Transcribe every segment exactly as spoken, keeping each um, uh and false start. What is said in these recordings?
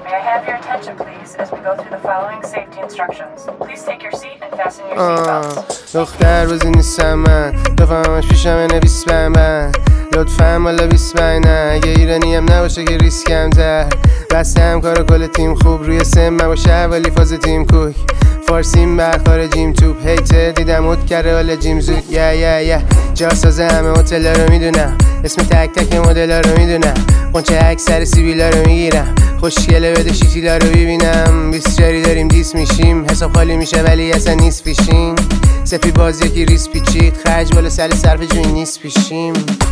May I have your attention, please, as we go through the following safety instructions. Please take your seat and fasten your seatbelts. دختر بازی نیستم من دفعهمش پیشم نویس من لطفاً مالا بیست نه اگه ایرانی هم نباشه که ریسک کمتر بسته هم کار کل تیم خوب روی سم باشه ولی فاز تیم کوک فارسیم بر خارجیم توپ هیته دیدم اوت کرده حالا جیم زود یا یا یا جاسازه همه هتل رو میدونم اسم تک تک مدل رو میدونم قنچه اکثر سیبیلا رو میگیرم خوشگله بده شیتیلا رو ببینم بیست جاری داریم دیس میشیم حساب خالی میشه ولی اصلا نیست پیشین سپی بازی که ریس پیچید خرج بالا سل صرف جوی نیست پیشیم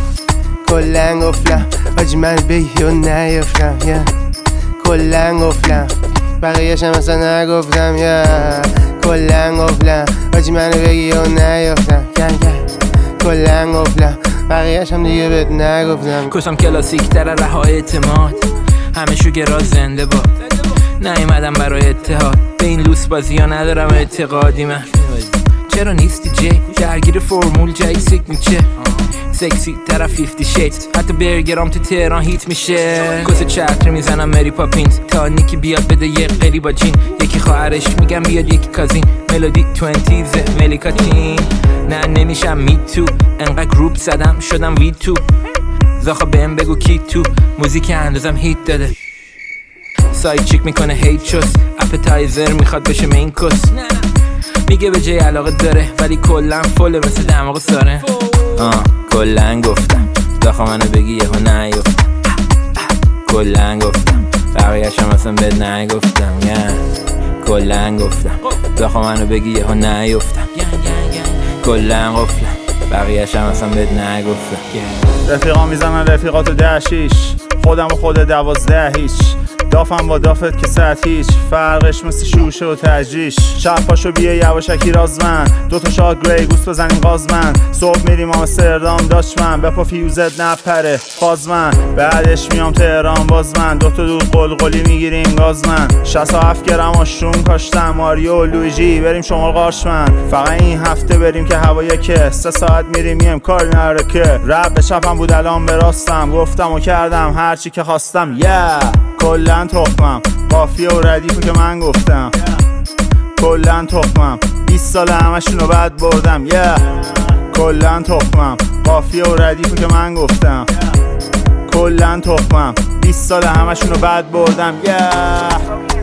کلن گفتم آجی من بگی و نیفتم یا کلن گفتم بقیهش هم اصلا نگفتم یا کلن گفتم آجی منو بگی و نیفتم گن گن کلن گفتم بقیهش هم دیگه بهت نگفتم کشم کلاسیک تر رها اعتماد همه شوگرا زنده باد نیومدم برای اتحاد به این لوس بازی ها ندارم اعتقادی من چرا نیستی جی درگیر فرمول جای سیگنیچر سکسی طرف فیفتی شیدز حتی برگرام تو تهران هیت میشه کس چتر میزنم مری پاپینز تا نیکی بیاد بده یه قلی با جین یکی خواهرش میگم بیاد یکی کازین ملودی توینتیزه ملیکاتین نه نمیشم می تو انقدر گروپ زدم شدم وی تو زاخا بهم بگو کی تو موزیک اندازم هیت داده ساید چیک میکنه هیت چوس اپتایزر میخواد بشه مین کس میگه به جای علاقه داره ولی کلن فله مثل دماغ ساره آه کلن گفتم داخل منو بگی یهو نیفتم کلن گفتم بقیهش هم اصلا بهت نگفتم کلن گفتم داخل منو بگی یهو نیفتم کلن گفتم بقیهش هم اصلا بهت نگفتم رفیقا میزنن رفیقاتو ده شیش خودم و خود دوازده هیچ دافم با دافت که ساعت هیچ فرقش مثل شوشه و تجریش شب پاشو بیه یواشکی رازمن دوتا شاد گری گوست بزنیم غازمن صبح میریم آمستردام داشمن بپا فیوزت نپره فازمن بعدش میام تهران بازمن دوتا دود قلقلی میگیریم گازمن شصت و هفت گرم آشروم کاشتم ماریو لویجی بریم شمال قارشمن فقط این هفته بریم که هوایه که سه ساعت میریم میم کاری نره که رب به چپم بود الان براستم گفتم و کردم هرچی که خواستم yeah. کلن تخمم قافیه و ردیفو که من گفتم کلن تخمم بیست سال همشونو بد بردم yeah. کلن تخمم قافیه و ردیفو که من گفتم کلن تخمم بیست سال همشونو بد بردم yeah.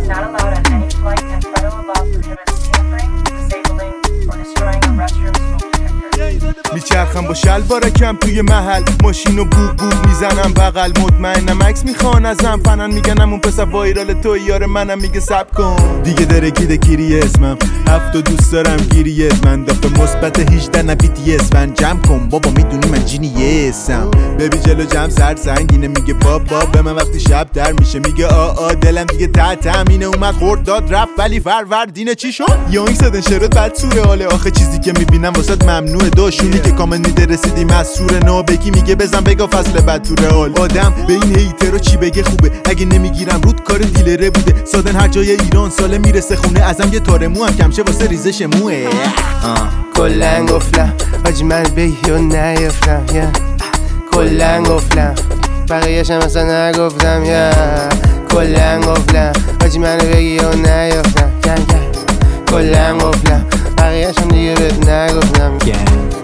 میچرخم با شلوارکم توی محل ماشینو بوق بوق میزنم بغل مطمئنم عکس میخوان ازم فنن میگنم اون پسر وایرال تو یار منم میگه سب کن دیگه درکیده کیری اسمم هفتو دوست دارم گیریت من دفعه مثبت هجده نه بی تی اس من جمع کن بابا میدونی من جینیسم ببی جلو جمع سر سنگینه میگه بابا به من وقتی شب در میشه میگه آ آ دلم دیگه تحت همینه اومد خورد داد رفت ولی فروردینه چی شد یا این صدن شرط بد سوره حاله آخه چیزی که میبینم واسط ممنوعه داشونی که کامل نیده رسیدیم از سور نو بگی میگه بزن بگا فصل بد تو رئال آدم به این هیترو چی بگه خوبه اگه نمیگیرم رود کار دیلره بوده سادن هر جای ایران ساله میرسه خونه ازم یه تار مو هم کمشه واسه ریزش موه کلن گفتم آجی من بگی و نیفتم کلن گفتم بقیهش هم اصلا نگفتم کلن گفتم آجی منو بگی و نیفتم کلن گفتم بقیهش هم دیگه بهت نگفتم